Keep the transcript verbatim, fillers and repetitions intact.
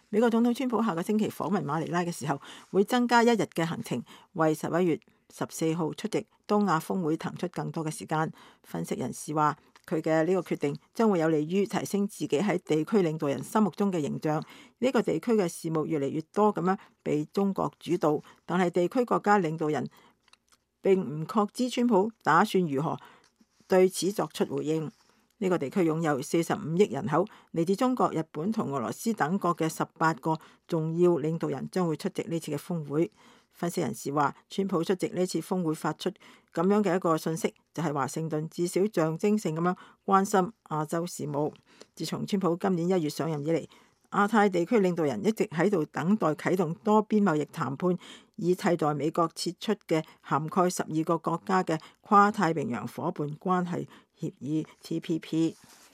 美國總統川普下個星期訪問馬尼拉嘅時候，會增加一日嘅行程，為十一月十四號出席東亞峰會騰出更多嘅時間。分析人士話，佢嘅呢個決定將會有利於提升自己喺地區領導人心目中嘅形象。呢個地區嘅事務越嚟越多咁樣被中國主導，但係地區國家領導人並唔確知川普打算如何對此作出回應。呢個地區擁有四十五億人口，嚟自中國、日本同俄羅斯等國嘅十八個重要領導人將會出席呢次嘅峰會。分析人士話，川普出席呢次峰會發出咁樣嘅一個信息，就係華盛頓至少象徵性咁樣關心亞洲事務。自從川普今年一月上任以嚟，亞太地區領導人一直喺度等待啟動多邊貿易談判，以替代美國撤出嘅涵蓋十二個國家嘅跨太平洋夥伴關係協議 T P P。